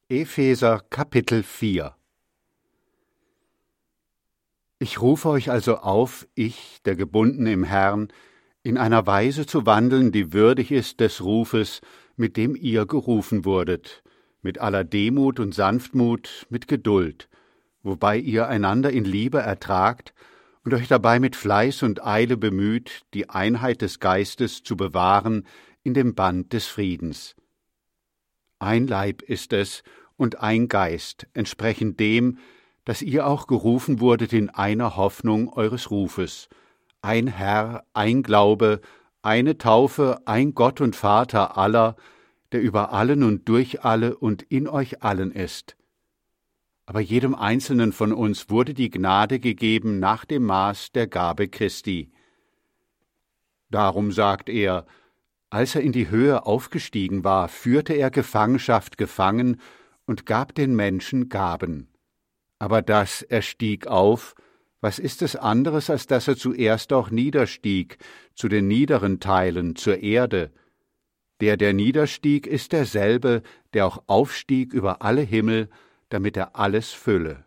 Epheser Kapitel 4. Ich rufe euch also auf, ich, der Gebundene im Herrn, in einer Weise zu wandeln, die würdig ist des Rufes, mit dem ihr gerufen wurdet, mit aller Demut und Sanftmut, mit Geduld, wobei ihr einander in Liebe ertragt und euch dabei mit Fleiß und Eile bemüht, die Einheit des Geistes zu bewahren in dem Band des Friedens. Ein Leib ist es und ein Geist, entsprechend dem, dass ihr auch gerufen wurdet in einer Hoffnung eures Rufes, ein Herr, ein Glaube, eine Taufe, ein Gott und Vater aller, der über allen und durch alle und in euch allen ist. Aber jedem Einzelnen von uns wurde die Gnade gegeben nach dem Maß der Gabe Christi. Darum sagt er, als er in die Höhe aufgestiegen war, führte er Gefangenschaft gefangen und gab den Menschen Gaben. Aber das er stieg auf, was ist es anderes, als dass er zuerst auch niederstieg, zu den niederen Teilen, zur Erde? Der niederstieg, ist derselbe, der auch aufstieg über alle Himmel, damit er alles fülle.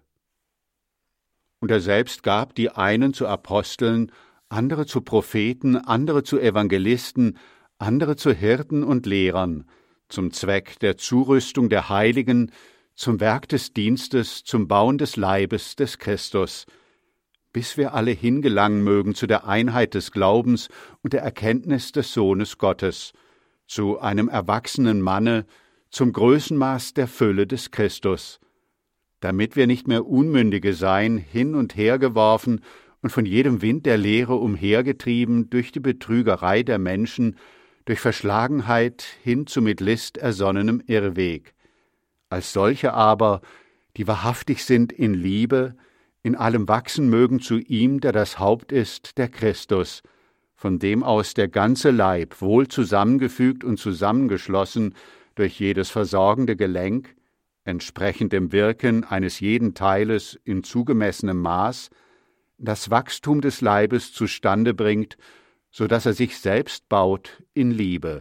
Und er selbst gab die einen zu Aposteln, andere zu Propheten, andere zu Evangelisten, andere zu Hirten und Lehrern, zum Zweck der Zurüstung der Heiligen, zum Werk des Dienstes, zum Bauen des Leibes des Christus, bis wir alle hingelangen mögen zu der Einheit des Glaubens und der Erkenntnis des Sohnes Gottes, zu einem erwachsenen Manne, zum Größenmaß der Fülle des Christus, damit wir nicht mehr Unmündige seien, hin und her geworfen und von jedem Wind der Lehre umhergetrieben durch die Betrügerei der Menschen, durch Verschlagenheit hin zu mit List ersonnenem Irrweg. Als solche aber, die wahrhaftig sind in Liebe, in allem wachsen mögen zu ihm, der das Haupt ist, der Christus, von dem aus der ganze Leib, wohl zusammengefügt und zusammengeschlossen durch jedes versorgende Gelenk, entsprechend dem Wirken eines jeden Teiles in zugemessenem Maß, das Wachstum des Leibes zustande bringt, so dass er sich selbst baut in Liebe.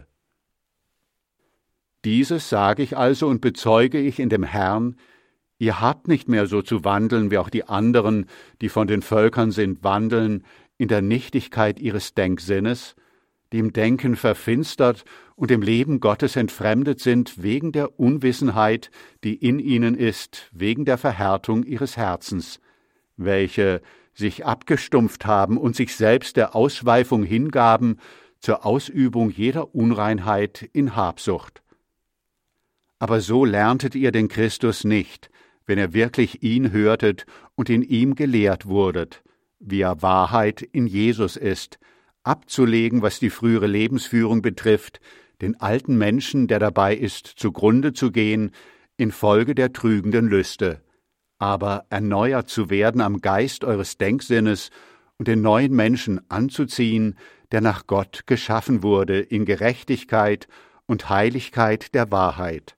Dieses sage ich also und bezeuge ich in dem Herrn, ihr habt nicht mehr so zu wandeln, wie auch die anderen, die von den Völkern sind, wandeln, in der Nichtigkeit ihres Denksinnes, die im Denken verfinstert und dem Leben Gottes entfremdet sind, wegen der Unwissenheit, die in ihnen ist, wegen der Verhärtung ihres Herzens, welche sich abgestumpft haben und sich selbst der Ausschweifung hingaben, zur Ausübung jeder Unreinheit in Habsucht. Aber so lerntet ihr den Christus nicht, wenn ihr wirklich ihn hörtet und in ihm gelehrt wurdet, wie er Wahrheit in Jesus ist, abzulegen, was die frühere Lebensführung betrifft, den alten Menschen, der dabei ist, zugrunde zu gehen, infolge der trügenden Lüste, aber erneuert zu werden am Geist eures Denksinnes und den neuen Menschen anzuziehen, der nach Gott geschaffen wurde, in Gerechtigkeit und Heiligkeit der Wahrheit.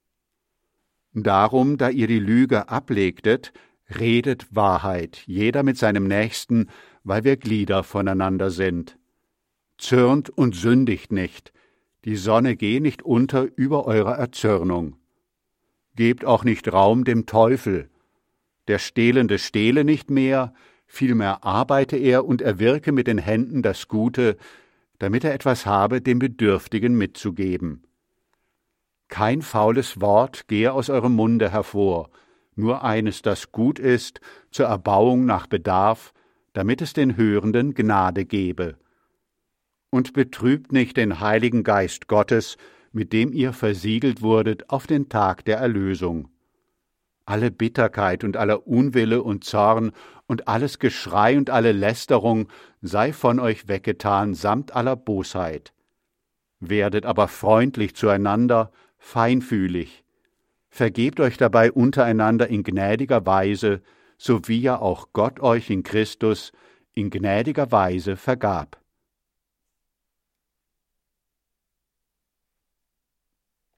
Darum, da ihr die Lüge ablegtet, redet Wahrheit, jeder mit seinem Nächsten, weil wir Glieder voneinander sind. Zürnt und sündigt nicht, die Sonne gehe nicht unter über eurer Erzürnung. Gebt auch nicht Raum dem Teufel. Der Stehlende stehle nicht mehr, vielmehr arbeite er und erwirke mit den Händen das Gute, damit er etwas habe, dem Bedürftigen mitzugeben. Kein faules Wort gehe aus eurem Munde hervor, nur eines, das gut ist, zur Erbauung nach Bedarf, damit es den Hörenden Gnade gebe. Und betrübt nicht den Heiligen Geist Gottes, mit dem ihr versiegelt wurdet auf den Tag der Erlösung. Alle Bitterkeit und aller Unwille und Zorn und alles Geschrei und alle Lästerung sei von euch weggetan, samt aller Bosheit. Werdet aber freundlich zueinander, feinfühlig. Vergebt euch dabei untereinander in gnädiger Weise, so wie ja auch Gott euch in Christus in gnädiger Weise vergab.